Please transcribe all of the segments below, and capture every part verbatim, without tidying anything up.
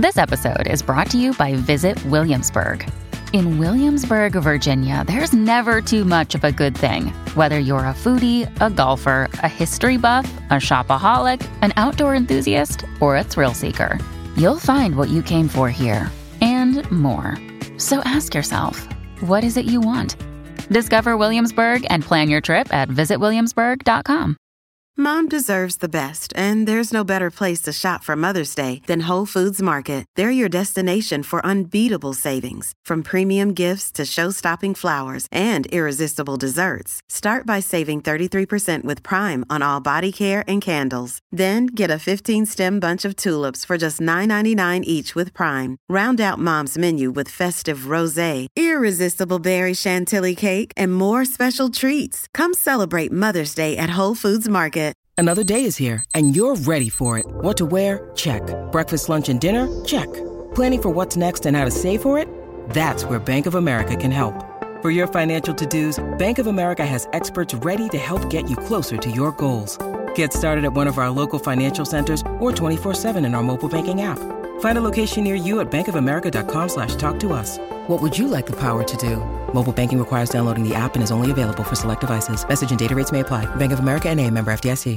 This episode is brought to you by Visit Williamsburg. In Williamsburg, Virginia, there's never too much of a good thing. Whether you're a foodie, a golfer, a history buff, a shopaholic, an outdoor enthusiast, or a thrill seeker, you'll find what you came for here and more. So ask yourself, what is it you want? Discover Williamsburg and plan your trip at visit williamsburg dot com. Mom deserves the best, and there's no better place to shop for Mother's Day than Whole Foods Market. They're your destination for unbeatable savings, from premium gifts to show-stopping flowers and irresistible desserts. Start by saving thirty-three percent with Prime on all body care and candles. Then get a fifteen-stem bunch of tulips for just nine ninety-nine each with Prime. Round out Mom's menu with festive rosé, irresistible berry chantilly cake, and more special treats. Come celebrate Mother's Day at Whole Foods Market. Another day is here, and you're ready for it. What to wear? Check. Breakfast, lunch, and dinner? Check. Planning for what's next and how to save for it? That's where Bank of America can help. For your financial to-dos, Bank of America has experts ready to help get you closer to your goals. Get started at one of our local financial centers or twenty-four seven in our mobile banking app. Find a location near you at bankofamerica.com slash talk to us. What would you like the power to do? Mobile banking requires downloading the app and is only available for select devices. Message and data rates may apply. Bank of America N A, member F D I C.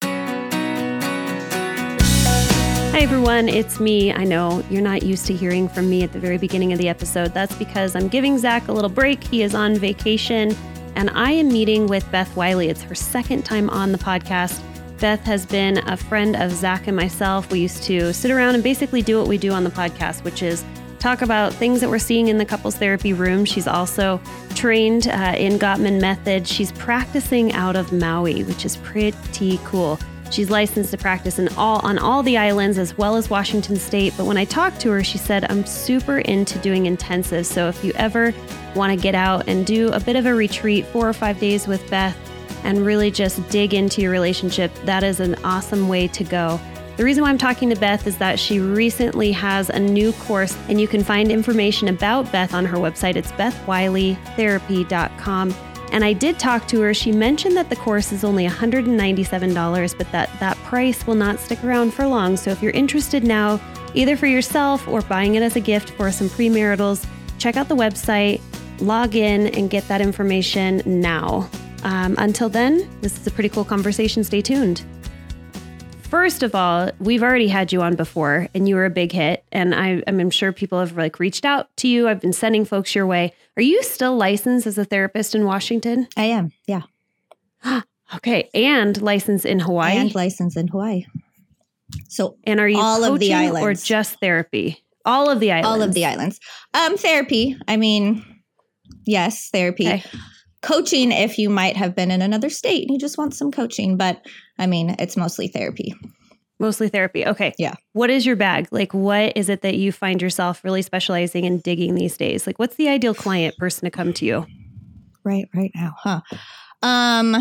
Hi, everyone. It's me. I know you're not used to hearing from me at the very beginning of the episode. That's because I'm giving Zach a little break. He is on vacation, and I am meeting with Beth Wiley. It's her second time on the podcast. Beth has been a friend of Zach and myself. We used to sit around and basically do what we do on the podcast, which is talk about things that we're seeing in the couples therapy room. She's also trained uh, in Gottman Method. She's practicing out of Maui, which is pretty cool. She's licensed to practice in all on all the islands as well as Washington State. But when I talked to her, she said, I'm super into doing intensives. So if you ever want to get out and do a bit of a retreat, four or five days with Beth, and really just dig into your relationship, that is an awesome way to go. The reason why I'm talking to Beth is that she recently has a new course, and you can find information about Beth on her website. It's beth wiley therapy dot com. And I did talk to her. She mentioned that the course is only one hundred ninety-seven dollars, but that that price will not stick around for long. So if you're interested now, either for yourself or buying it as a gift for some premaritals, check out the website, log in, and get that information now. Um, until then, this is a pretty cool conversation. Stay tuned. First of all, we've already had you on before, and you were a big hit. And I, I'm sure people have like reached out to you. I've been sending folks your way. Are you still licensed as a therapist in Washington? I am, yeah. Okay, and licensed in Hawaii? And licensed in Hawaii. So, and are you all of the islands, or just therapy? All of the islands. All of the islands. Um, therapy. I mean, yes, therapy. Okay. Coaching, if you might have been in another state and you just want some coaching, but I mean, it's mostly therapy. Mostly therapy. Okay. Yeah. What is your bag? Like, what is it that you find yourself really specializing in digging these days? Like, what's the ideal client person to come to you? Right, right now, huh? Um,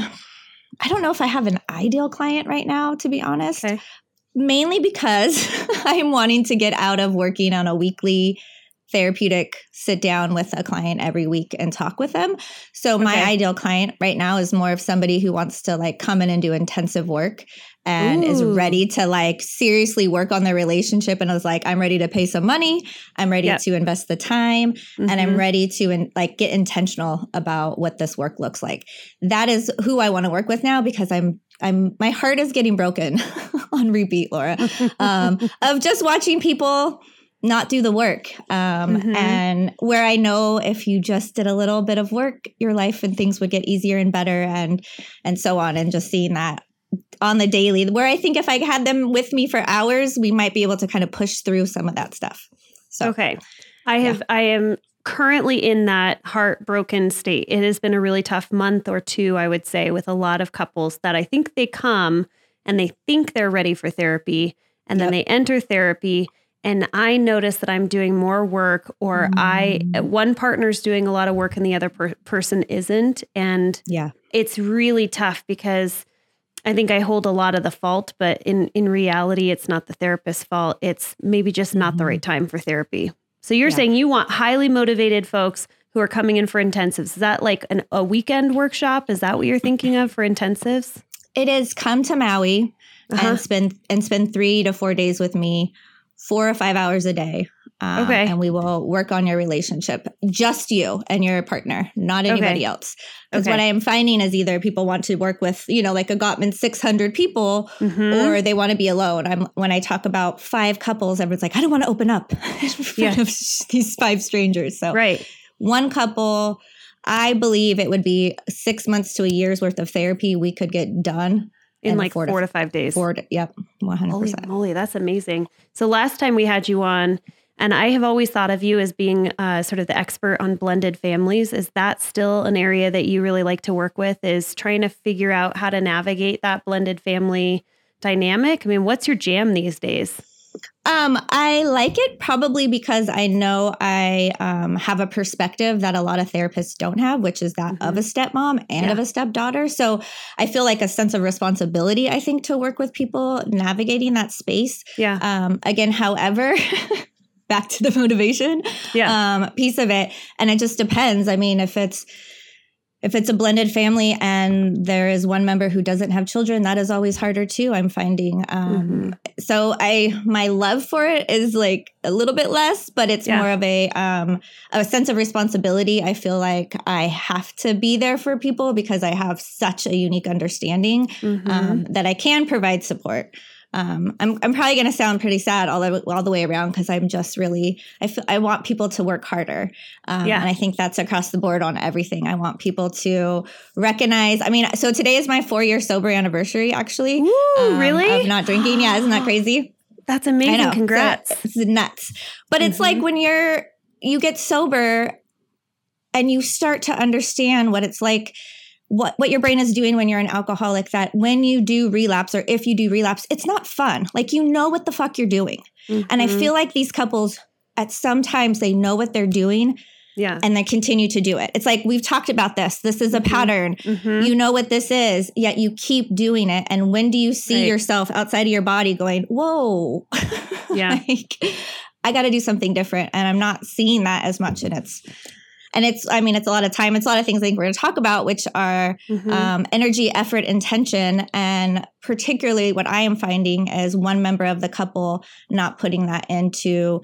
I don't know if I have an ideal client right now, to be honest. Okay. Mainly because I'm wanting to get out of working on a weekly therapeutic sit down with a client every week and talk with them. So my okay. ideal client right now is more of somebody who wants to like come in and do intensive work and Ooh. Is ready to like seriously work on their relationship. And I was like, I'm ready to pay some money. I'm ready yep. to invest the time mm-hmm. and I'm ready to in, like get intentional about what this work looks like. That is who I want to work with now because I'm I'm my heart is getting broken on repeat, Laura, um, of just watching people not do the work. Um, mm-hmm. And where I know if you just did a little bit of work, your life and things would get easier and better and and so on. And just seeing that on the daily, where I think if I had them with me for hours, we might be able to kind of push through some of that stuff. So, okay. I have, yeah. I am currently in that heartbroken state. It has been a really tough month or two, I would say, with a lot of couples that I think they come and they think they're ready for therapy and yep. then they enter therapy. And I notice that I'm doing more work or mm. I, one partner's doing a lot of work and the other per- person isn't. And yeah, it's really tough because I think I hold a lot of the fault, but in, in reality, it's not the therapist's fault. It's maybe just not mm-hmm. the right time for therapy. So you're yeah. saying you want highly motivated folks who are coming in for intensives. Is that like an, a weekend workshop? Is that what you're thinking of for intensives? It is come to Maui uh-huh. and spend and spend three to four days with me four or five hours a day. Um, okay. And we will work on your relationship, just you and your partner, not anybody okay. else. Because okay. what I am finding is either people want to work with, you know, like a Gottman six hundred people, mm-hmm. or they want to be alone. I'm when I talk about five couples, everyone's like, I don't want to open up in front yeah. of these five strangers. So right. one couple, I believe it would be six months to a year's worth of therapy we could get done. In like four to, four to five days. Four to, yep, one hundred percent. Holy moly, that's amazing. So last time we had you on, and I have always thought of you as being uh, sort of the expert on blended families. Is that still an area that you really like to work with, is trying to figure out how to navigate that blended family dynamic? I mean, what's your jam these days? Um, I like it probably because I know I um, have a perspective that a lot of therapists don't have, which is that mm-hmm. of a stepmom and yeah. of a stepdaughter. So I feel like a sense of responsibility, I think, to work with people navigating that space. Yeah. Um, again, however, back to the motivation yeah. um, piece of it. And it just depends. I mean, if it's If it's a blended family and there is one member who doesn't have children, that is always harder too, I'm finding. Um, mm-hmm. So I, my love for it is like a little bit less, but it's yeah. more of a, um, a sense of responsibility. I feel like I have to be there for people because I have such a unique understanding mm-hmm. um, that I can provide support. Um, I'm I'm probably going to sound pretty sad all the, all the way around because I'm just really, I feel, I want people to work harder. Um, yeah. And I think that's across the board on everything. I want people to recognize, I mean, so today is my four year sober anniversary, actually. Ooh, um, really? Of not drinking. Yeah. Isn't that crazy? That's amazing. Congrats. So it's nuts. But mm-hmm. it's like when you're, you get sober and you start to understand what it's like, what, what your brain is doing when you're an alcoholic, that when you do relapse or if you do relapse, it's not fun. Like, you know what the fuck you're doing. Mm-hmm. And I feel like these couples at some times they know what they're doing. Yeah. And they continue to do it. It's like, we've talked about this. This is a mm-hmm. pattern. Mm-hmm. You know what this is, yet you keep doing it. And when do you see right. yourself outside of your body going, whoa, yeah, like, I got to do something different. And I'm not seeing that as much. And it's, And it's, I mean, it's a lot of time. It's a lot of things I think we're going to talk about, which are mm-hmm. um, energy, effort, intention. And particularly what I am finding is one member of the couple not putting that into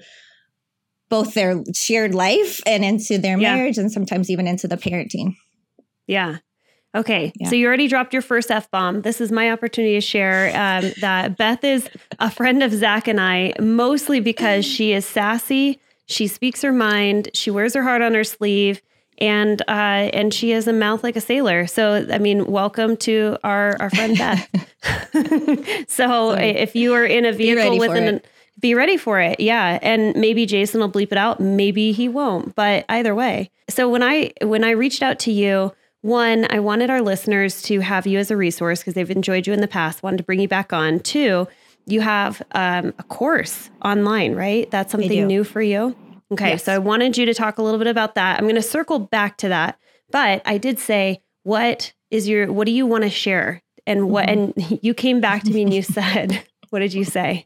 both their shared life and into their yeah. marriage, and sometimes even into the parenting. Yeah. Okay. Yeah. So you already dropped your first F-bomb. This is my opportunity to share um, that Beth is a friend of Zach and I, mostly because she is sassy. She speaks her mind. She wears her heart on her sleeve, and uh, and she has a mouth like a sailor. So, I mean, welcome to our, our friend Beth. So Sorry. If you are in a vehicle with an, it. be ready for it. Yeah. And maybe Jason will bleep it out. Maybe he won't, but either way. So when I, when I reached out to you, one, I wanted our listeners to have you as a resource because they've enjoyed you in the past, wanted to bring you back on. Two, you have um, a course online, right? That's something new for you. Okay. Yes. So I wanted you to talk a little bit about that. I'm going to circle back to that, but I did say, what is your, what do you want to share? And what, mm-hmm. and you came back to me and you said, what did you say?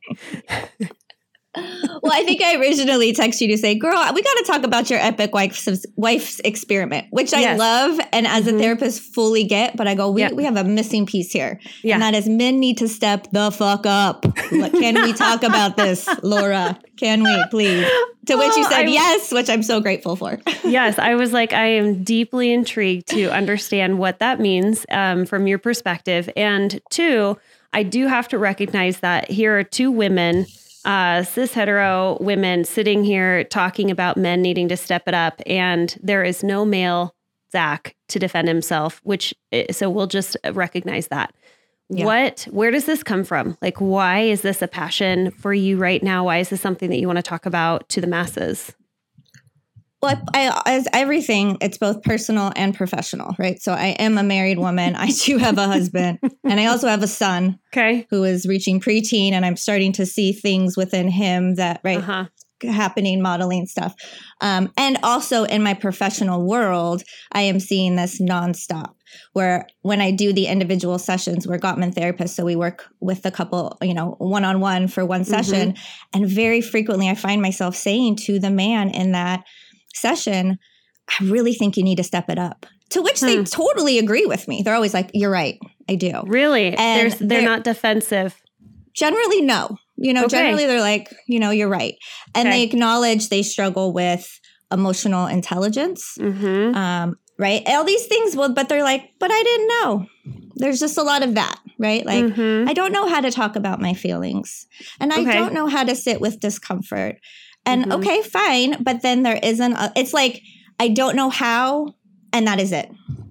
Well, I think I originally texted you to say, girl, we got to talk about your epic wife's, wife's experiment, which I yes. love. And as mm-hmm. a therapist fully get, but I go, we, yep. we have a missing piece here. Yeah. And that is, men need to step the fuck up. Can we talk about this, Laura? Can we, please? To which you said I, yes, which I'm so grateful for. Yes. I was like, I am deeply intrigued to understand what that means um, from your perspective. And two, I do have to recognize that here are two women, Uh, cis hetero women sitting here talking about men needing to step it up, and there is no male Zach to defend himself, which, so we'll just recognize that. Yeah. What, where does this come from? Like, why is this a passion for you right now? Why is this something that you want to talk about to the masses? Well, I, I, as everything, it's both personal and professional, right? So I am a married woman. I do have a husband, and I also have a son okay. who is reaching preteen, and I'm starting to see things within him that, right, uh-huh. happening, modeling stuff. Um, and also in my professional world, I am seeing this nonstop, where when I do the individual sessions, we're Gottman therapists, so we work with the couple, you know, one-on-one for one session. Mm-hmm. And very frequently I find myself saying to the man in that session, I really think you need to step it up. To which hmm. they totally agree with me. They're always like, you're right. I do. Really? They're, they're, they're not defensive. Generally, no. You know, Okay. generally they're like, you know, you're right. And Okay. they acknowledge they struggle with emotional intelligence. Mm-hmm. Um, right. All these things, well, but they're like, but I didn't know. There's just a lot of that, right? Like, Mhm. I don't know how to talk about my feelings. And I Okay. don't know how to sit with discomfort. And Mhm. okay, fine. But then there isn't, a, it's like, I don't know how, and that is it.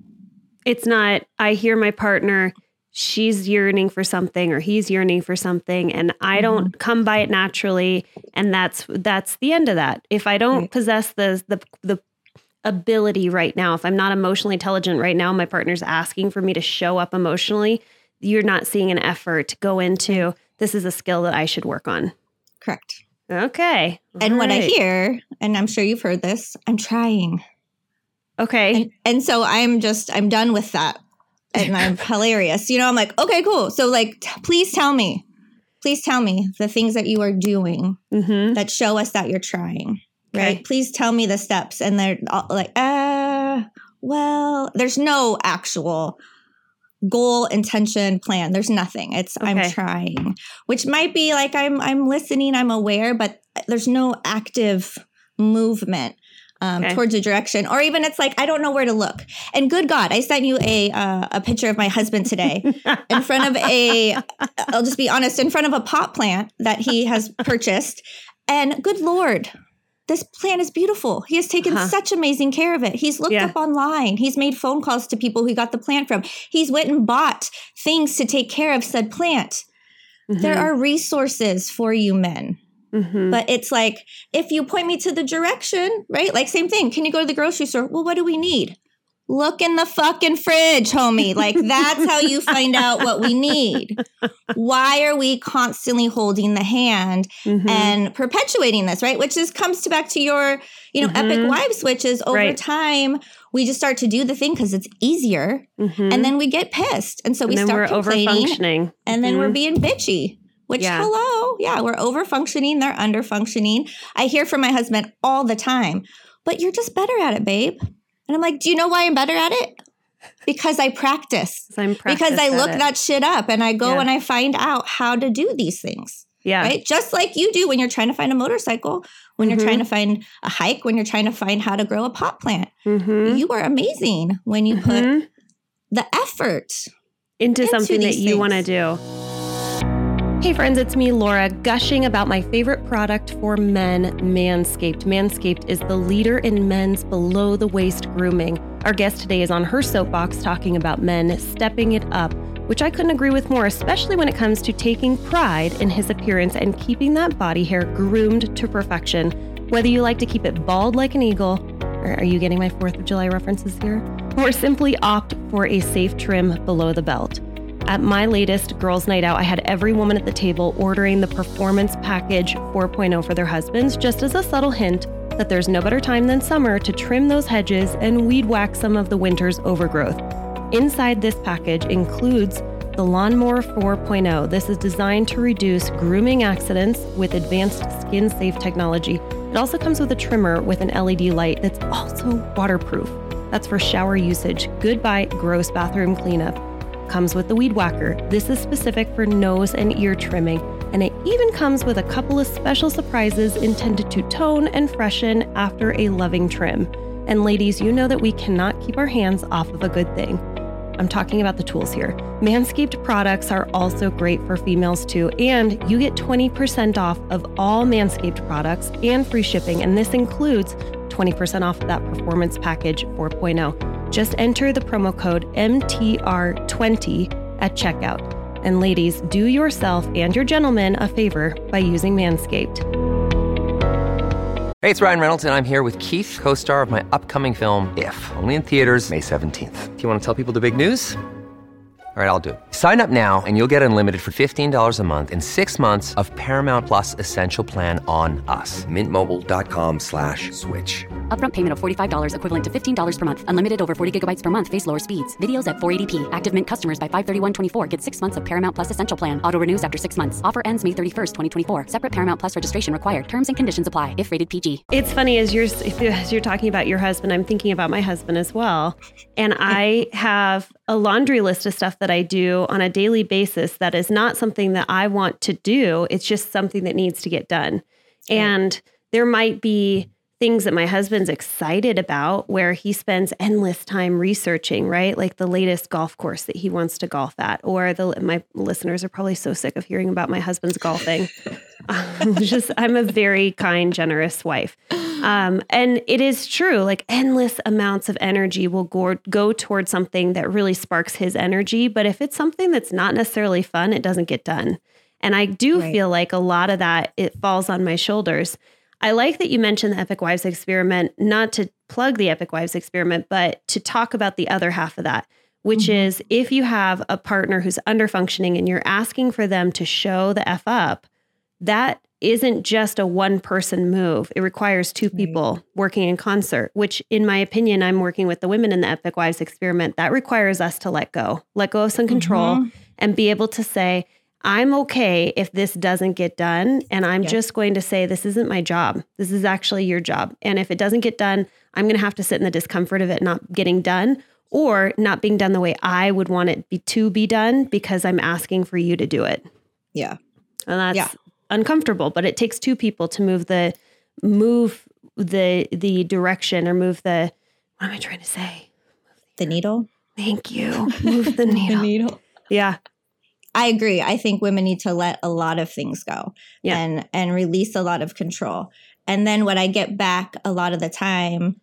It's not, I hear my partner, she's yearning for something or he's yearning for something, and I don't Mm-hmm. come by it naturally. And that's that's the end of that. If I don't Right. possess the the the ability right now, if I'm not emotionally intelligent right now, my partner's asking for me to show up emotionally, you're not seeing an effort to go into, this is a skill that I should work on. Correct. Okay. And All what I right. hear, and I'm sure you've heard this, I'm trying. Okay. And, and so I'm just, I'm done with that. And I'm hilarious. You know, I'm like, okay, cool. So like, t- please tell me, please tell me the things that you are doing Mm-hmm. that show us that you're trying, right? Okay. Please tell me the steps. And they're all like, uh, well, there's no actual goal, intention, plan. There's nothing. It's I'm Okay. trying, which might be like I'm I'm listening, I'm aware, but there's no active movement um, Okay. towards a direction, or even it's like I don't know where to look. And good God, I sent you a uh, a picture of my husband today in front of a. I'll just be honest, in front of a pot plant that he has purchased, and good Lord. This plant is beautiful. He has taken Uh-huh. such amazing care of it. He's looked Yeah. up online. He's made phone calls to people who he got the plant from. He's went and bought things to take care of said plant. There are resources for you men. Mm-hmm. But it's like, if you point me to the direction, right? Like same thing. Can you go to the grocery store? Well, what do we need? Look in the fucking fridge, homie. Like that's how you find out what we need. Why are we constantly holding the hand Mhm. and perpetuating this, right? Which just comes to back to your, you know, Mhm. epic wife switches. Over Right. time, we just start to do the thing because it's easier, Mhm. and then we get pissed, and so we And then start we're complaining, overfunctioning. and then we're Mhm. being bitchy. Which, Yeah. hello, yeah, we're overfunctioning. They're underfunctioning. I hear from my husband all the time, but you're just better at it, babe. And I'm like, do you know why I'm better at it? Because I practice. So I'm Because practiced I at look it. that shit up and I go Yeah. and I find out how to do these things. Yeah. Right? Just like you do when you're trying to find a motorcycle, when Mhm. you're trying to find a hike, when you're trying to find how to grow a pot plant. Mm-hmm. You are amazing when you put Mhm. the effort. into, into something that these you want to things. do. Hey friends, it's me, Laura, gushing about my favorite product for men, Manscaped. Manscaped is the leader in men's below the waist grooming. Our guest today is on her soapbox talking about men stepping it up, which I couldn't agree with more, especially when it comes to taking pride in his appearance and keeping that body hair groomed to perfection. Whether you like to keep it bald like an eagle, or are you getting my fourth of July references here? Or simply opt for a safe trim below the belt. At my latest girls' night out, I had every woman at the table ordering the Performance Package four point oh for their husbands, just as a subtle hint that there's no better time than summer to trim those hedges and weed whack some of the winter's overgrowth. Inside this package includes the Lawnmower four point oh. This is designed to reduce grooming accidents with advanced skin-safe technology. It also comes with a trimmer with an L E D light that's also waterproof. That's for shower usage. Goodbye, gross bathroom cleanup. Comes with the Weed Whacker. This is specific for nose and ear trimming, and it even comes with a couple of special surprises intended to tone and freshen after a loving trim. And ladies, you know that we cannot keep our hands off of a good thing. I'm talking about the tools here. Manscaped products are also great for females too, and you get twenty percent off of all Manscaped products and free shipping, and this includes twenty percent off of that Performance Package four point oh. Just enter the promo code M T R twenty at checkout. And ladies, do yourself and your gentlemen a favor by using Manscaped. Hey, it's Ryan Reynolds, and I'm here with Keith, co-star of my upcoming film, If, only in theaters May seventeenth. Do you want to tell people the big news? All right, I'll do it. Sign up now and you'll get unlimited for fifteen dollars a month and six months of Paramount Plus Essential Plan on us. Mint Mobile dot com slash switch. Upfront payment of forty-five dollars equivalent to fifteen dollars per month. Unlimited over forty gigabytes per month. Face lower speeds. Videos at four eighty p. Active Mint customers by five thirty-one twenty-four get six months of Paramount Plus Essential Plan. Auto renews after six months. Offer ends May thirty-first, twenty twenty-four. Separate Paramount Plus registration required. Terms and conditions apply if rated P G. It's funny as you're as you're talking about your husband, I'm thinking about my husband as well. And I have a laundry list of stuff that I do on a daily basis that is not something that I want to do. It's just something that needs to get done. Right. And there might be things that my husband's excited about where he spends endless time researching, right? Like the latest golf course that he wants to golf at, or the, my listeners are probably so sick of hearing about my husband's golfing. I'm just, I'm a very kind, generous wife. Um, and it is true, like endless amounts of energy will go, go towards something that really sparks his energy. But if it's something that's not necessarily fun, it doesn't get done. And I do right. feel like a lot of that, it falls on my shoulders. I like that you mentioned the Epic Wives Experiment, not to plug the Epic Wives Experiment, but to talk about the other half of that, which mm-hmm. is if you have a partner who's underfunctioning and you're asking for them to show the F up, that isn't just a one person move. It requires two right. people working in concert, which in my opinion, I'm working with the women in the Epic Wives Experiment. That requires us to let go, let go of some control mm-hmm. and be able to say, I'm okay if this doesn't get done. And I'm yes. just going to say, this isn't my job. This is actually your job. And if it doesn't get done, I'm going to have to sit in the discomfort of it not getting done or not being done the way I would want it be, to be done because I'm asking for you to do it. Yeah. And that's yeah. uncomfortable, but it takes two people to move the, move the, the direction or move the, what am I trying to say? The needle. Thank you. Move the needle. the needle. Yeah. I agree. I think women need to let a lot of things go yeah. and, and release a lot of control. And then what I get back a lot of the time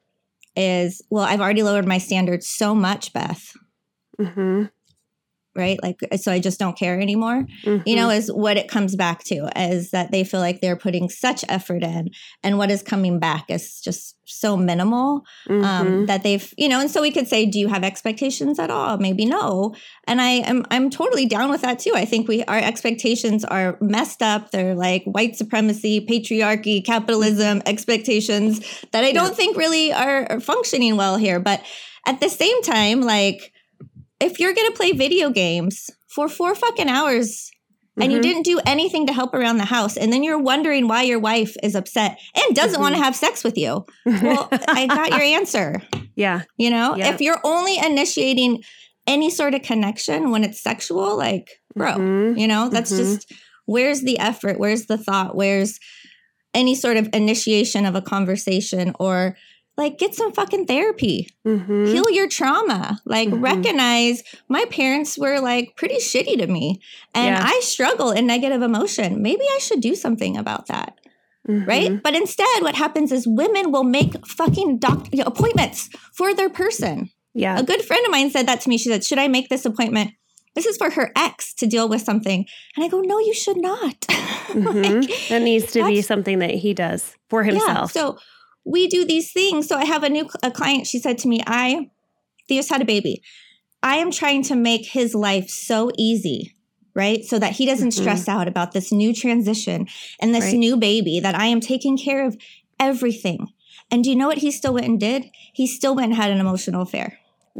is, well, I've already lowered my standards so much, Beth. Mm-hmm. Right? Like, so I just don't care anymore, mm-hmm. you know, is what it comes back to, is that they feel like they're putting such effort in and what is coming back is just so minimal mm-hmm. um, that they've, you know, and so we could say, do you have expectations at all? Maybe no. And I am, I'm totally down with that too. I think we, our expectations are messed up. They're like white supremacy, patriarchy, capitalism expectations that I don't yeah. think really are, are functioning well here. But at the same time, like, if you're going to play video games for four fucking hours and mm-hmm. you didn't do anything to help around the house, and then you're wondering why your wife is upset and doesn't mm-hmm. want to have sex with you, well, I got your answer. Yeah. You know, yeah. if you're only initiating any sort of connection when it's sexual, like, bro, mm-hmm. you know, that's mm-hmm. just, where's the effort? Where's the thought? Where's any sort of initiation of a conversation or like, get some fucking therapy, mm-hmm. heal your trauma, like mm-hmm. recognize my parents were like pretty shitty to me and yeah. I struggle in negative emotion. Maybe I should do something about that. Mm-hmm. Right. But instead, what happens is women will make fucking doc- you know, appointments for their person. Yeah. A good friend of mine said that to me. She said, should I make this appointment? This is for her ex to deal with something. And I go, no, you should not. Mm-hmm. like, that needs to be something that he does for himself. Yeah, so we do these things. So I have a new a client. She said to me, I, Theo's had a baby. I am trying to make his life so easy, right? So that he doesn't mm-hmm. stress out about this new transition and this right. new baby, that I am taking care of everything. And do you know what he still went and did? He still went and had an emotional affair.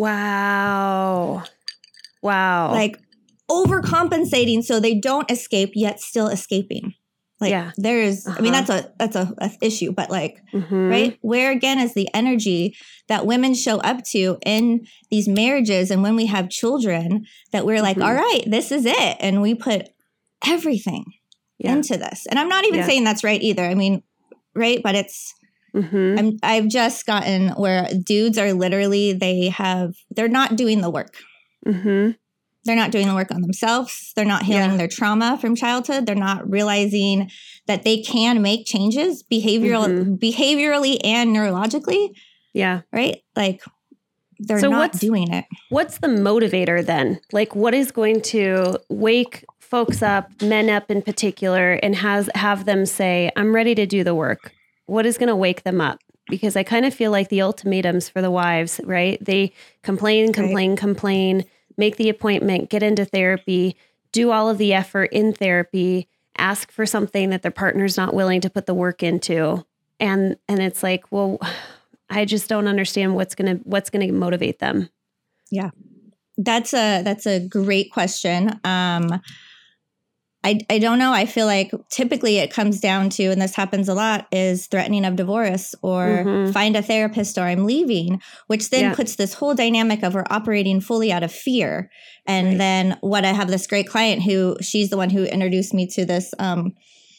Wow. Wow. Like overcompensating so they don't escape, yet still escaping. Like yeah. there is, uh-huh. I mean, that's a, that's a, a issue, but like, mm-hmm. right. Where again is the energy that women show up to in these marriages. And when we have children that we're like, mm-hmm. all right, this is it. And we put everything yeah. into this. And I'm not even yeah. saying that's right either. I mean, right. But it's, mm-hmm. I'm, I've just gotten where dudes are literally, they have, they're not doing the work. Mm-hmm. They're not doing the work on themselves. They're not healing yeah. their trauma from childhood. They're not realizing that they can make changes behavioral, mm-hmm. behaviorally and neurologically. Yeah. Right? Like they're so not doing it. What's the motivator then? Like what is going to wake folks up, men up in particular, and has have them say, I'm ready to do the work? What is going to wake them up? Because I kind of feel like the ultimatums for the wives, right? They complain, complain, right. complain, make the appointment, get into therapy, do all of the effort in therapy, ask for something that their partner's not willing to put the work into. And and it's like, well, I just don't understand what's going to what's going to motivate them. Yeah. That's a that's a great question. Um I, I don't know. I feel like typically it comes down to, and this happens a lot, is threatening of divorce or mm-hmm. find a therapist or I'm leaving, which then yeah. puts this whole dynamic of we're operating fully out of fear. And right. then what I have this great client who she's the one who introduced me to this um,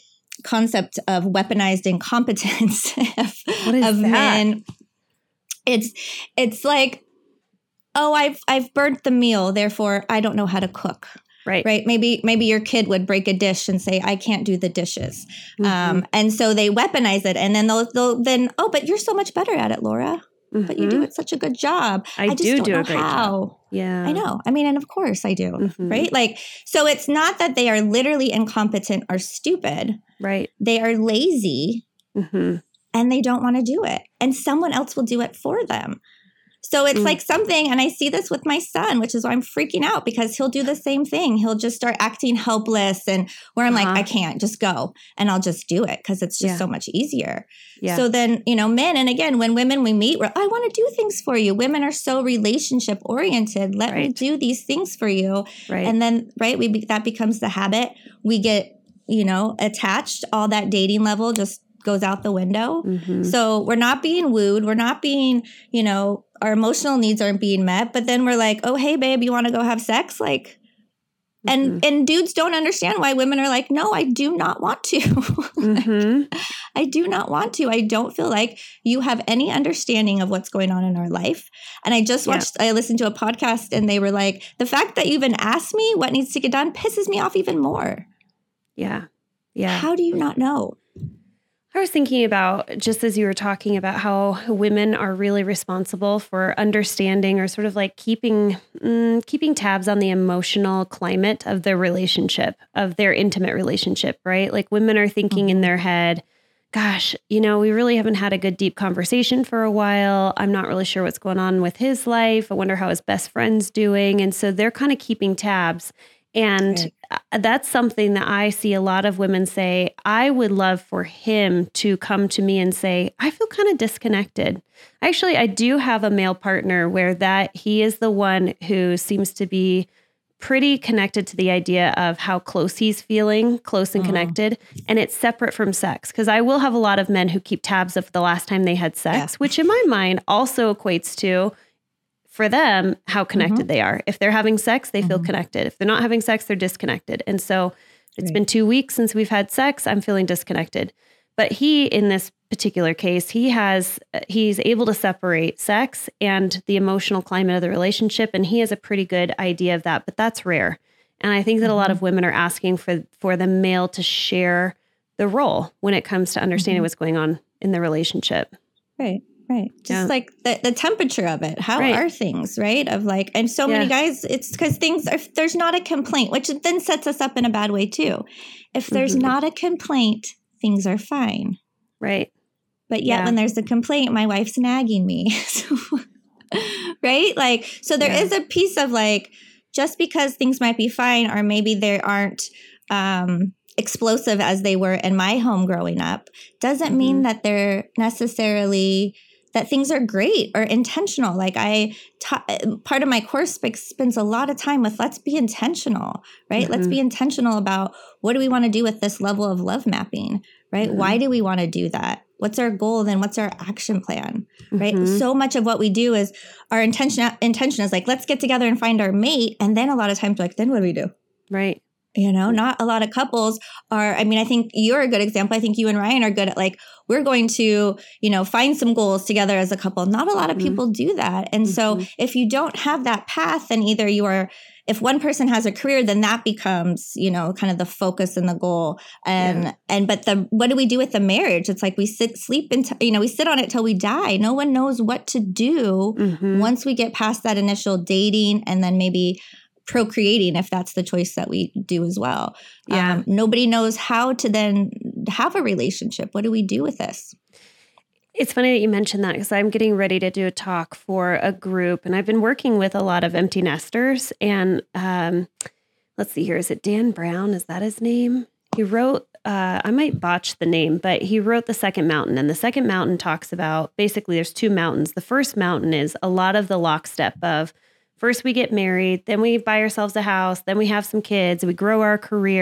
concept of weaponized incompetence of, what is of that? men. It's it's like, oh, I've I've burnt the meal, therefore I don't know how to cook. Right. Right. Maybe maybe your kid would break a dish and say, I can't do the dishes. Mm-hmm. Um, and so they weaponize it. And then they'll, they'll then, oh, but you're so much better at it, Laura. Mm-hmm. But you do it such a good job. I, I just do don't do know a great how. job. Yeah. I know. I mean, and of course I do. Mm-hmm. Right. Like, so it's not that they are literally incompetent or stupid. Right. They are lazy mm-hmm. and they don't want to do it. And someone else will do it for them. So it's mm. like something, and I see this with my son, which is why I'm freaking out because he'll do the same thing. He'll just start acting helpless and where I'm uh-huh. like, I can't, just go. And I'll just do it because it's just yeah. so much easier. Yeah. So then, you know, men, and again, when women we meet, we're, I want to do things for you. Women are so relationship oriented. Let right. me do these things for you. Right. And then, right, we be, that becomes the habit. We get, you know, attached. All that dating level just goes out the window. Mm-hmm. So we're not being wooed. We're not being, you know, our emotional needs aren't being met. But then we're like, oh, hey, babe, you want to go have sex? Like, mm-hmm. and and dudes don't understand why women are like, no, I do not want to. mm-hmm. I do not want to. I don't feel like you have any understanding of what's going on in our life. And I just watched, yeah. I listened to a podcast and they were like, the fact that you even asked me what needs to get done pisses me off even more. Yeah. Yeah. How do you not know? I was thinking about, just as you were talking about how women are really responsible for understanding or sort of like keeping mm, keeping tabs on the emotional climate of their relationship, of their intimate relationship, right? Like women are thinking mm-hmm. in their head, gosh, you know, we really haven't had a good deep conversation for a while. I'm not really sure what's going on with his life. I wonder how his best friend's doing. And so they're kind of keeping tabs. And right. that's something that I see a lot of women say, I would love for him to come to me and say, I feel kind of disconnected. Actually, I do have a male partner where that he is the one who seems to be pretty connected to the idea of how close he's feeling, close and mm-hmm. connected. And it's separate from sex. Because I will have a lot of men who keep tabs of the last time they had sex, yeah. which in my mind also equates to, for them, how connected mm-hmm. they are. If they're having sex, they mm-hmm. feel connected. If they're not having sex, they're disconnected. And so it's right. been two weeks since we've had sex. I'm feeling disconnected. But he, in this particular case, he has, he's able to separate sex and the emotional climate of the relationship. And he has a pretty good idea of that, but that's rare. And I think that mm-hmm. a lot of women are asking for, for the male to share the role when it comes to understanding mm-hmm. what's going on in the relationship. Right. Right. Just yeah. like the, the temperature of it. How right. are things, right? Of like, and so yeah. many guys, it's because things are, there's not a complaint, which then sets us up in a bad way too. If there's mm-hmm. not a complaint, things are fine. Right. But yet yeah. when there's a complaint, my wife's nagging me. So, right? Like, so there yeah. is a piece of like, just because things might be fine, or maybe they aren't, um, explosive as they were in my home growing up, doesn't mm-hmm. mean that they're necessarily that things are great or intentional. Like I, ta- part of my course spends a lot of time with let's be intentional, right? Mm-hmm. Let's be intentional about what do we want to do with this level of love mapping, right? Mm-hmm. Why do we want to do that? What's our goal? Then what's our action plan, right? Mm-hmm. So much of what we do is our intention, intention is like, let's get together and find our mate. And then a lot of times like, then what do we do? Right. You know, not a lot of couples are, I mean, I think you're a good example. I think you and Ryan are good at like, we're going to, you know, find some goals together as a couple. Not a lot of mm-hmm. people do that. And mm-hmm. so if you don't have that path, then either you are, if one person has a career, then that becomes, you know, kind of the focus and the goal. And, yeah. and, but the, what do we do with the marriage? It's like we sit, sleep, and, you know, we sit on it till we die. No one knows what to do mm-hmm. once we get past that initial dating and then maybe procreating, if that's the choice that we do as well. Yeah. Um, nobody knows how to then have a relationship. What do we do with this? It's funny that you mentioned that because I'm getting ready to do a talk for a group and I've been working with a lot of empty nesters and um, let's see here. Is it Dan Brown? Is that his name? He wrote, uh, I might botch the name, but he wrote The Second Mountain. And The Second Mountain talks about basically there's two mountains. The first mountain is a lot of the lockstep of first we get married, then we buy ourselves a house, then we have some kids, we grow our career,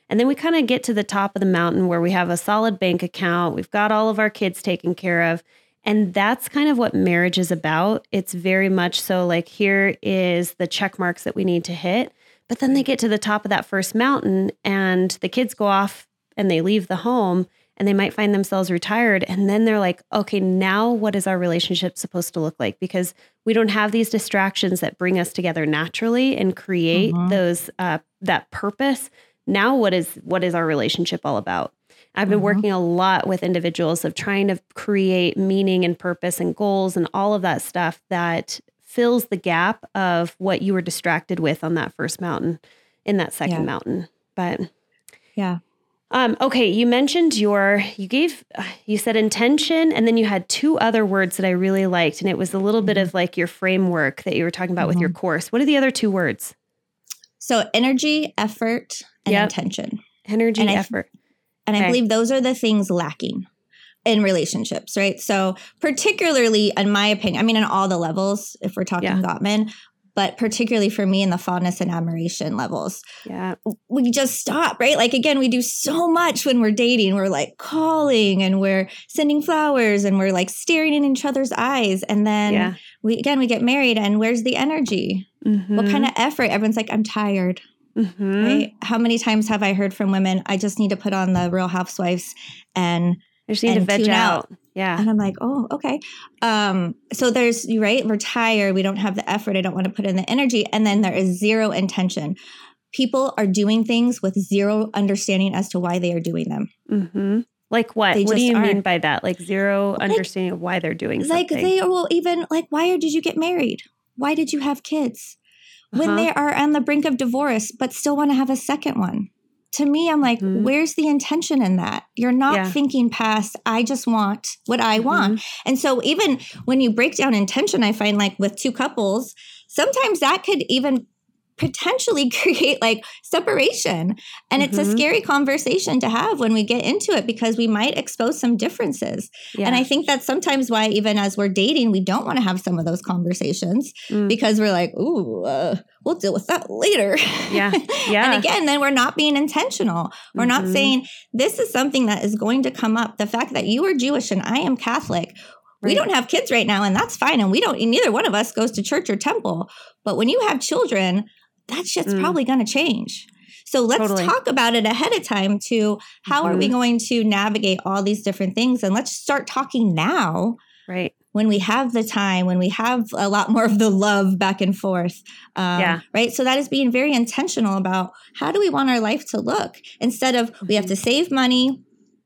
And then we kind of get to the top of the mountain where we have a solid bank account. We've got all of our kids taken care of. And that's kind of what marriage is about. It's very much so like, here is the check marks that we need to hit. But then they get to the top of that first mountain and the kids go off and they leave the home and they might find themselves retired. And then they're like, okay, now what is our relationship supposed to look like? Because we don't have these distractions that bring us together naturally and create mm-hmm. those, uh, that purpose. Now, what is, what is our relationship all about? I've been mm-hmm. working a lot with individuals of trying to create meaning and purpose and goals and all of that stuff that fills the gap of what you were distracted with on that first mountain, in that second yeah. mountain. But yeah. Um, okay. You mentioned your, you gave, you said intention, and then you had two other words that I really liked. And it was a little mm-hmm. bit of like your framework that you were talking about mm-hmm. with your course. What are the other two words? So energy, effort, and yep. intention. Energy, and effort. I, and okay. I believe those are the things lacking in relationships, right? So particularly, in my opinion, I mean, in all the levels, if we're talking yeah. Gottman, but particularly for me in the fondness and admiration levels, yeah, we just stop, right? Like, again, we do so much when we're dating. We're like calling and we're sending flowers and we're like staring in each other's eyes. And then yeah. we, again, we get married and where's the energy? Mm-hmm. What kind of effort? Everyone's like, I'm tired. Mm-hmm. Right? How many times have I heard from women, I just need to put on the Real Housewives and I just need to veg out. out. Yeah. And I'm like, oh, okay. Um, so there's, you right, we're tired. We don't have the effort. I don't want to put in the energy. And then there is zero intention. People are doing things with zero understanding as to why they are doing them. Mm-hmm. Like what? They what do you are. mean by that? Like zero like, understanding of why they're doing like something. Like they will even, like, why did you get married? Why did you have kids? When uh-huh. they are on the brink of divorce, but still want to have a second one. To me, I'm like, mm-hmm. where's the intention in that? You're not yeah. thinking past, I just want what I mm-hmm. want. And so even when you break down intention, I find like with two couples, sometimes that could even potentially create like separation. And mm-hmm. it's a scary conversation to have when we get into it because we might expose some differences. Yeah. And I think that's sometimes why even as we're dating, we don't want to have some of those conversations mm. because we're like, ooh, uh, we'll deal with that later. Yeah. Yeah. And again, then we're not being intentional. We're mm-hmm. not saying this is something that is going to come up. The fact that you are Jewish and I am Catholic, right. we don't have kids right now and that's fine. And we don't, neither one of us goes to church or temple. But when you have children, that shit's mm. probably going to change. So let's totally. talk about it ahead of time to how mm-hmm. are we going to navigate all these different things? And let's start talking now. Right. When we have the time, when we have a lot more of the love back and forth. Um, yeah. Right. So that is being very intentional about how do we want our life to look instead of mm-hmm. we have to save money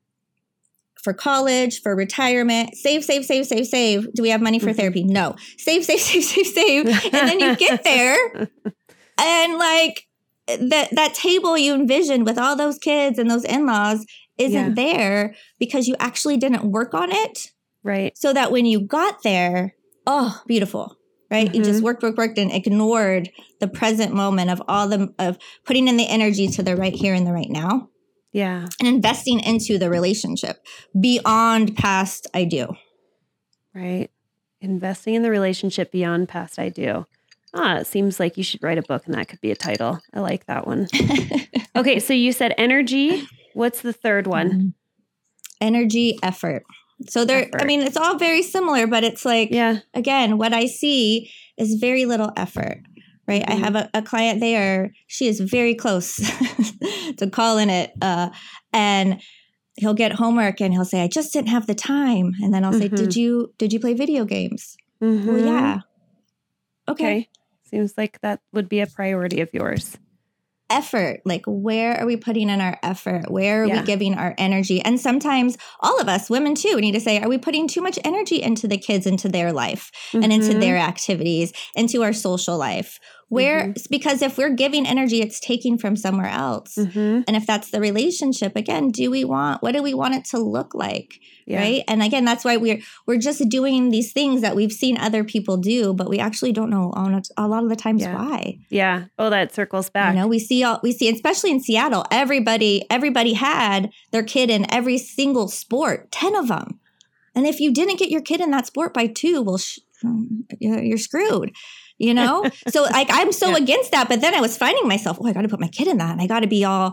for college, for retirement, save, save, save, save, save. Do we have money for mm-hmm. therapy? No. Save, save, save, save, save. And then you get there. And like that that table you envisioned with all those kids and those in-laws isn't yeah. there because you actually didn't work on it. Right. So that when you got there, oh, beautiful. Right. Mm-hmm. You just worked, worked, worked and ignored the present moment of all the of putting in the energy to the right here and the right now. Yeah. And investing into the relationship beyond past I do. Right. Investing in the relationship beyond past I do. Ah, it seems like you should write a book and that could be a title. I like that one. Okay, so you said energy. What's the third one? Energy, effort. So there, effort. I mean, it's all very similar, but it's like, yeah. again, what I see is very little effort, right? Mm-hmm. I have a, a client there. She is very close to calling it. Uh, and he'll get homework and he'll say, I just didn't have the time. And then I'll mm-hmm. say, did you, did you play video games? Mm-hmm. Well, yeah. Okay. okay. Seems like that would be a priority of yours. Effort. Like, where are we putting in our effort? Where are yeah. we giving our energy? And sometimes all of us, women too, need to say, are we putting too much energy into the kids, into their life mm-hmm. and into their activities, into our social life? Where, mm-hmm. because if we're giving energy, it's taking from somewhere else. Mm-hmm. And if that's the relationship, again, do we want, what do we want it to look like? Yeah. Right. And again, that's why we're, we're just doing these things that we've seen other people do, but we actually don't know a lot of the times yeah. why. Yeah. Oh, that circles back. You know, we see all, we see, especially in Seattle, everybody, everybody had their kid in every single sport, ten of them. And if you didn't get your kid in that sport by two, well, sh- you're screwed. You know, so like I'm so yeah. against that. But then I was finding myself, oh, I got to put my kid in that and I got to be all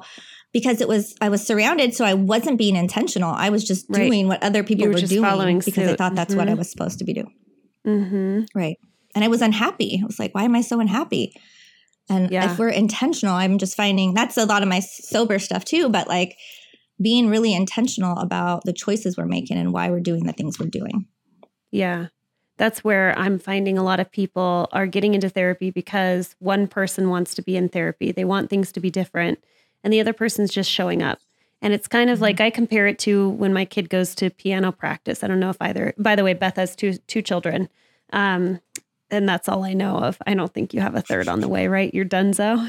because it was, I was surrounded, so I wasn't being intentional. I was just right. doing what other people were were just doing following because suit. I thought that's mm-hmm. what I was supposed to be doing. Mm-hmm. Right. And I was unhappy. I was like, why am I so unhappy? And yeah. if we're intentional, I'm just finding that's a lot of my sober stuff too, but like being really intentional about the choices we're making and why we're doing the things we're doing. Yeah. That's where I'm finding a lot of people are getting into therapy because one person wants to be in therapy. They want things to be different. And the other person's just showing up. And it's kind of mm-hmm. like I compare it to when my kid goes to piano practice. I don't know if either, by the way, Beth has two two children. Um, and that's all I know of. I don't think you have a third on the way, right? You're donezo.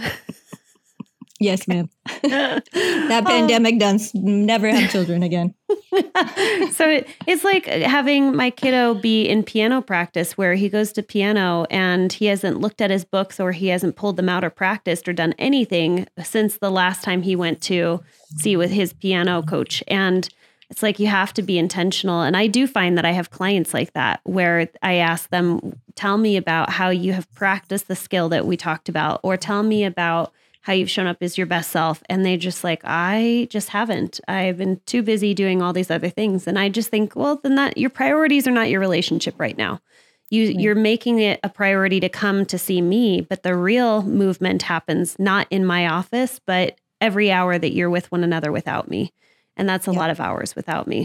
Yes, ma'am. That pandemic done never have children again. So it, it's like having my kiddo be in piano practice where he goes to piano and he hasn't looked at his books or he hasn't pulled them out or practiced or done anything since the last time he went to see with his piano coach. And it's like you have to be intentional. And I do find that I have clients like that where I ask them, tell me about how you have practiced the skill that we talked about, or tell me about how you've shown up as your best self. And they just like, I just haven't. I've been too busy doing all these other things. And I just think, well, then that your priorities are not your relationship right now. You, right. You're making it a priority to come to see me, but the real movement happens not in my office, but every hour that you're with one another without me. And that's a yeah. lot of hours without me.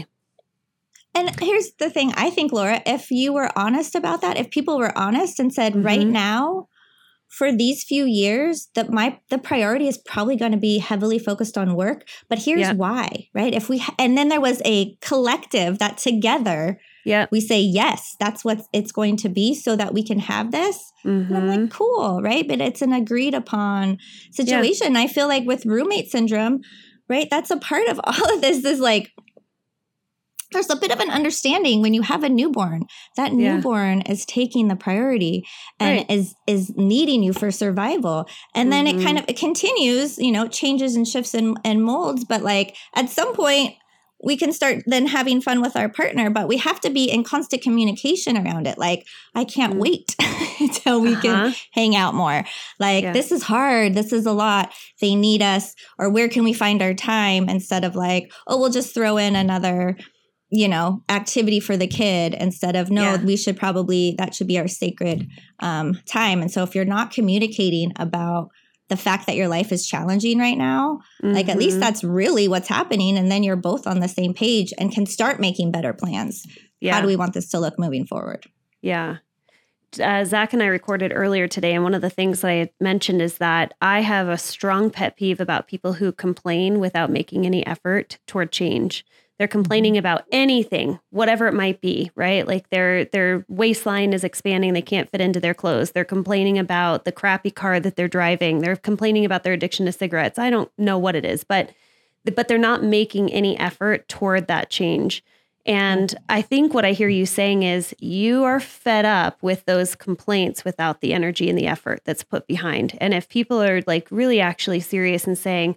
And here's the thing. I think, Laura, if you were honest about that, if people were honest and said, mm-hmm. right now, for these few years, that my the priority is probably going to be heavily focused on work. But here's yeah. why, right? If we and then there was a collective that together, yeah, we say yes, that's what it's going to be, so that we can have this. Mm-hmm. And I'm like, cool, right? But it's an agreed upon situation. Yeah. I feel like with roommate syndrome, right? That's a part of all of this. Is like, there's a bit of an understanding when you have a newborn, that newborn yeah. is taking the priority and right. is is needing you for survival. And mm-hmm. then it kind of it continues, you know, changes and shifts and, and molds. But like at some point, we can start then having fun with our partner, but we have to be in constant communication around it. Like, I can't mm-hmm. wait until we uh-huh. can hang out more. Like, yeah. this is hard. This is a lot. They need us. Or where can we find our time, instead of like, oh, we'll just throw in another, you know, activity for the kid, instead of, no, yeah. we should probably, that should be our sacred um, time. And so if you're not communicating about the fact that your life is challenging right now, mm-hmm. like at least that's really what's happening. And then you're both on the same page and can start making better plans. Yeah. How do we want this to look moving forward? Yeah. Uh, Zach and I recorded earlier today, and one of the things I had mentioned is that I have a strong pet peeve about people who complain without making any effort toward change. They're complaining about anything, whatever it might be, right? Like their their waistline is expanding, they can't fit into their clothes. They're complaining about the crappy car that they're driving. They're complaining about their addiction to cigarettes. I don't know what it is, but but they're not making any effort toward that change. And I think what I hear you saying is you are fed up with those complaints without the energy and the effort that's put behind. And if people are like really actually serious and saying,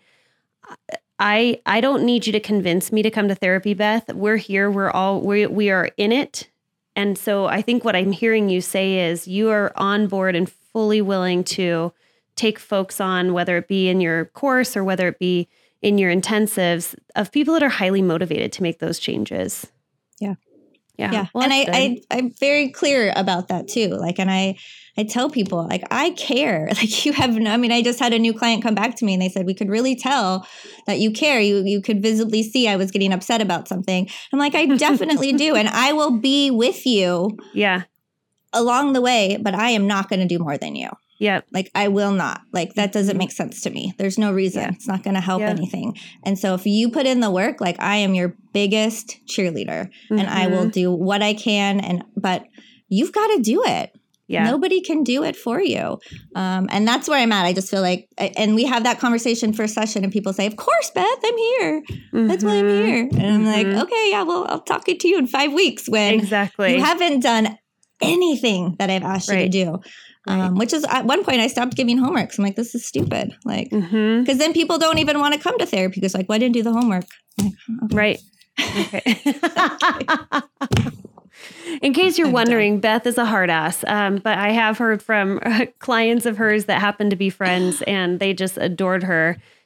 I I don't need you to convince me to come to therapy, Beth. We're here. We're all, we we are in it. And so I think what I'm hearing you say is you are on board and fully willing to take folks on, whether it be in your course or whether it be in your intensives, of people that are highly motivated to make those changes. Yeah. Yeah. Yeah. Well, and I, good. I, I'm very clear about that too. Like, and I, I tell people, like, I care. Like, you have no, I mean, I just had a new client come back to me and they said, we could really tell that you care. You, you could visibly see I was getting upset about something. I'm like, I definitely do. And I will be with you yeah, along the way, but I am not going to do more than you. Yeah. Like, I will not. Like, that doesn't make sense to me. There's no reason. Yeah. It's not going to help yeah. anything. And so if you put in the work, like, I am your biggest cheerleader mm-hmm. and I will do what I can. And, but you've got to do it. Yeah. Nobody can do it for you. Um, and that's where I'm at. I just feel like, and we have that conversation first session and people say, of course, Beth, I'm here. Mm-hmm. That's why I'm here. And I'm mm-hmm. like, okay, yeah, well, I'll talk to you in five weeks when exactly. you haven't done anything that I've asked right. you to do. Um, right. Which is, at one point I stopped giving homeworks. I'm like, this is stupid. Like, because mm-hmm. then people don't even want to come to therapy because, like, well, I didn't do the homework. I'm like, okay. Right. Okay. In case you're I'm wondering, done. Beth is a hard ass. Um, but I have heard from uh, clients of hers that happen to be friends and they just adored her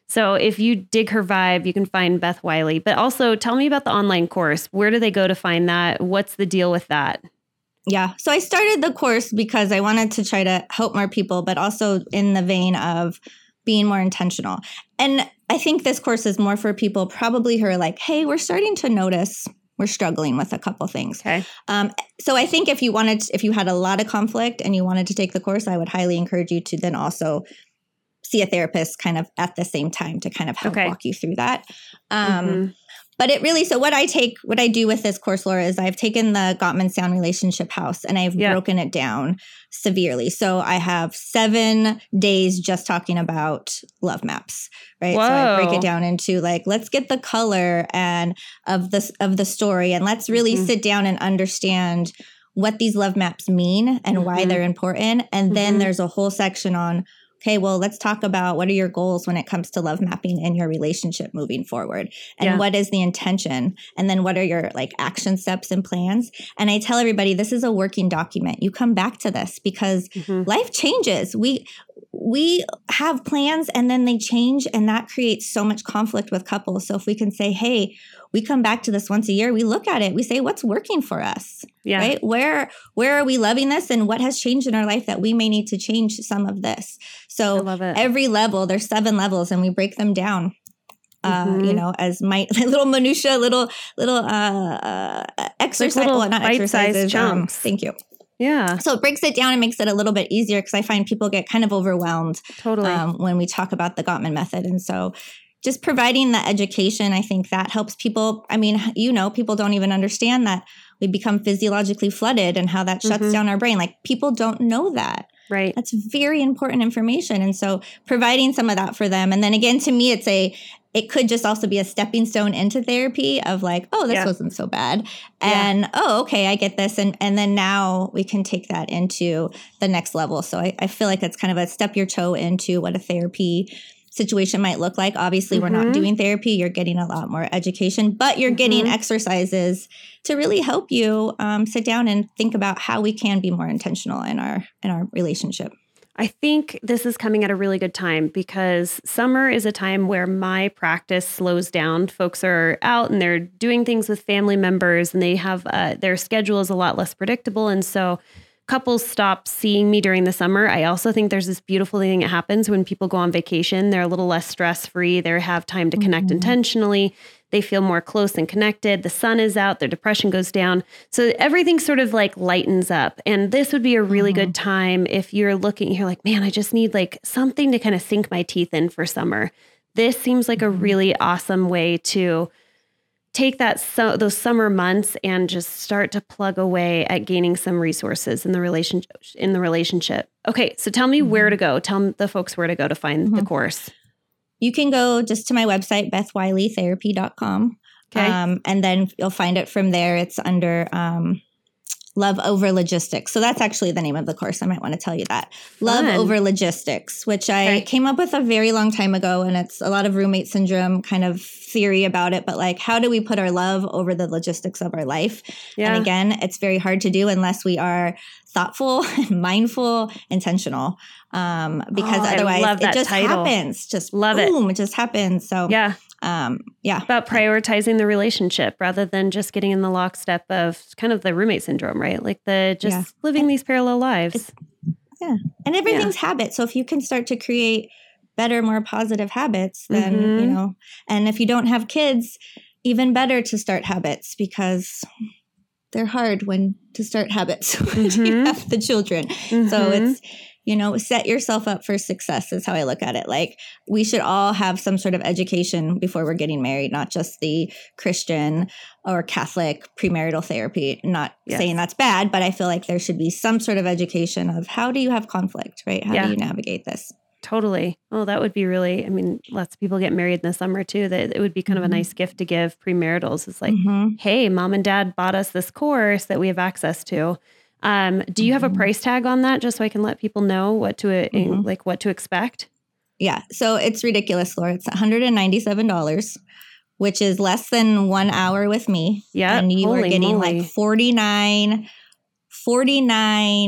So if you dig her vibe, you can find Beth Wiley. But also tell me about the online course. Where do they go to find that? What's the deal with that? Yeah. So I started the course because I wanted to try to help more people, but also in the vein of being more intentional. And I think this course is more for people probably who are like, hey, we're starting to notice we're struggling with a couple things. Okay. Um, so I think if you wanted, to, if you had a lot of conflict and you wanted to take the course, I would highly encourage you to then also see a therapist kind of at the same time to kind of help okay. walk you through that. Um, mm-hmm. But it really, so what I take, what I do with this course, Laura, is I've taken the Gottman Sound Relationship House and I've yeah. broken it down severely. So I have seven days just talking about love maps, right? Whoa. So I break it down into like, let's get the color and of the, of the story, and let's really mm-hmm. sit down and understand what these love maps mean and mm-hmm. why they're important. And mm-hmm. then there's a whole section on, okay, well, let's talk about what are your goals when it comes to love mapping in your relationship moving forward, and yeah. what is the intention, and then what are your like action steps and plans. And I tell everybody, this is a working document. You come back to this because mm-hmm. life changes. We we have plans and then they change, and that creates so much conflict with couples. So if we can say, hey, we come back to this once a year, we look at it, we say, what's working for us, yeah. right? Where, where are we loving this, and what has changed in our life that we may need to change some of this? So every level, there's seven levels, and we break them down, uh, mm-hmm. you know, as my little minutia, little, little uh, uh, exercise, like little well, not exercises. Um, thank you. Yeah. So it breaks it down and makes it a little bit easier, because I find people get kind of overwhelmed totally um, when we talk about the Gottman method. And so just providing the education, I think that helps people. I mean, you know, people don't even understand that we become physiologically flooded and how that shuts mm-hmm. down our brain. Like, people don't know that. Right. That's very important information. And so providing some of that for them. And then again, to me, it's a, it could just also be a stepping stone into therapy of like, oh, this yeah. wasn't so bad. And, yeah. oh, okay, I get this. And and then now we can take that into the next level. So I, I feel like it's kind of a step your toe into what a therapy situation might look like. Obviously, mm-hmm. we're not doing therapy. You're getting a lot more education, but you're mm-hmm. getting exercises to really help you um, sit down and think about how we can be more intentional in our in our relationship. I think this is coming at a really good time, because summer is a time where my practice slows down. Folks are out and they're doing things with family members, and they have uh, their schedule is a lot less predictable. And so couples stop seeing me during the summer. I also think there's this beautiful thing that happens when people go on vacation. They're a little less stress-free. They have time to connect mm-hmm. intentionally. They feel more close and connected. The sun is out. Their depression goes down. So everything sort of like lightens up. And this would be a really mm-hmm. good time if you're looking, you're like, man, I just need like something to kind of sink my teeth in for summer. This seems like a really awesome way to take that so, those summer months and just start to plug away at gaining some resources in the relationship. In the relationship. Okay, so tell me mm-hmm. where to go. Tell the folks where to go to find mm-hmm. the course. You can go just to my website, beth wiley therapy dot com. Okay. Um, and then you'll find it from there. It's under um, Love Over Logistics. So that's actually the name of the course. I might want to tell you that. Love Fun. Over Logistics, which I okay. came up with a very long time ago. And it's a lot of roommate syndrome kind of theory about it. But like, how do we put our love over the logistics of our life? Yeah. And again, it's very hard to do unless we are thoughtful, mindful, intentional. Um, because oh, otherwise it just title. happens. Just love boom, it. it just happens. So yeah. Um, yeah. About prioritizing the relationship rather than just getting in the lockstep of kind of the roommate syndrome, right? Like the just yeah. living and these parallel lives. Yeah. And everything's yeah. habit. So if you can start to create better, more positive habits, then, mm-hmm. you know, and if you don't have kids, even better to start habits, because they're hard when to start habits when mm-hmm. you have the children. Mm-hmm. So it's, you know, set yourself up for success is how I look at it. Like, we should all have some sort of education before we're getting married, not just the Christian or Catholic premarital therapy. Not yes. saying that's bad, but I feel like there should be some sort of education of how do you have conflict, right? How yeah. do you navigate this? Totally. Oh, that would be really, I mean, lots of people get married in the summer too. That it would be kind mm-hmm. of a nice gift to give premaritals. It's like, mm-hmm. hey, mom and dad bought us this course that we have access to. Um, do you have a price tag on that, just so I can let people know what to mm-hmm. like what to expect? Yeah. So it's ridiculous, Laura. It's one hundred ninety-seven dollars, which is less than one hour with me. Yeah. And you Holy are getting moly. like forty-nine, forty-nine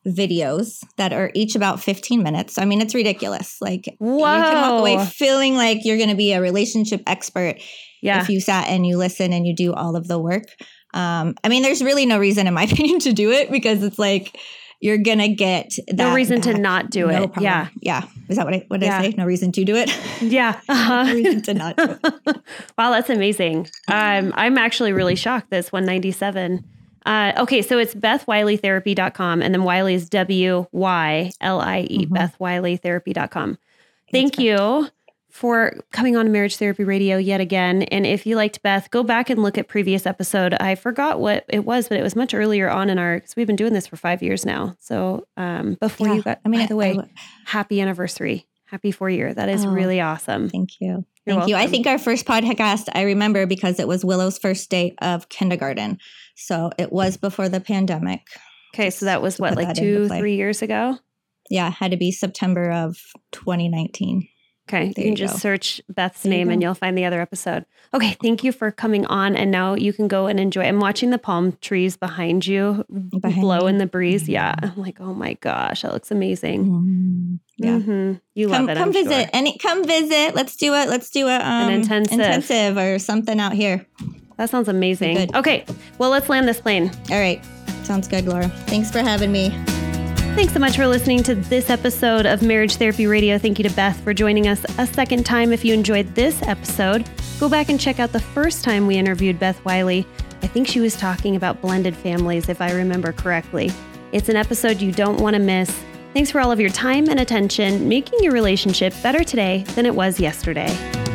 videos that are each about fifteen minutes. I mean, it's ridiculous. Like, Whoa. you can walk away feeling like you're going to be a relationship expert yeah. if you sat and you listen and you do all of the work. Um, I mean, there's really no reason, in my opinion, to do it because it's like you're going to get that. No reason back. to not do No it. problem. Yeah. Yeah. Is that what I, what did yeah. I say? No reason to do it? Yeah. Uh-huh. No reason to not do it. Wow, that's amazing. Um, I'm actually really shocked that it's one ninety-seven. Uh, okay, so it's beth wiley therapy dot com and then Wiley is W Y L I E, mm-hmm. beth wiley therapy dot com. Thank you right. for coming on Marriage Therapy Radio yet again. And if you liked Beth, go back and look at previous episode. I forgot what it was, but it was much earlier on in our, because we've been doing this for five years now. So um, before yeah, you got, I mean, by the way, I, I, happy anniversary. Happy four year. That is oh, really awesome. Thank you. You're Thank welcome. you. I think our first podcast, I remember because it was Willow's first day of kindergarten. So it was before the pandemic. Okay. So that was what, like two, three years ago? Yeah. It had to be September of twenty nineteen. Okay. There you can you just go. search Beth's There name you and go. you'll find the other episode. Okay. Thank you for coming on. And now you can go and enjoy. I'm watching the palm trees behind you Behind blow me. in the breeze. Yeah. I'm like, oh my gosh, that looks amazing. Mm, yeah. Mm-hmm. You come, love it. Come I'm visit. sure. Any, come visit. Let's do it. Let's do a, um, An intensive. intensive or something out here. That sounds amazing. Good. Okay. Well, let's land this plane. All right. Sounds good, Laura. Thanks for having me. Thanks so much for listening to this episode of Marriage Therapy Radio. Thank you to Beth for joining us a second time. If you enjoyed this episode, go back and check out the first time we interviewed Beth Wiley. I think she was talking about blended families, if I remember correctly. It's an episode you don't want to miss. Thanks for all of your time and attention, making your relationship better today than it was yesterday.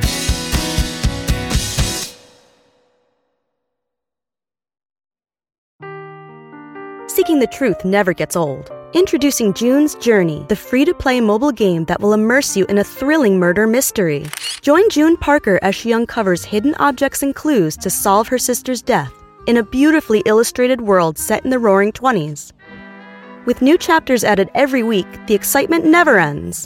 Seeking the truth never gets old. Introducing June's Journey, the free-to-play mobile game that will immerse you in a thrilling murder mystery. Join June Parker as she uncovers hidden objects and clues to solve her sister's death in a beautifully illustrated world set in the Roaring Twenties. With new chapters added every week, the excitement never ends.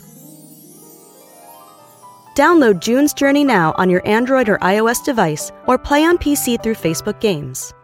Download June's Journey now on your Android or iOS device or play on P C through Facebook Games.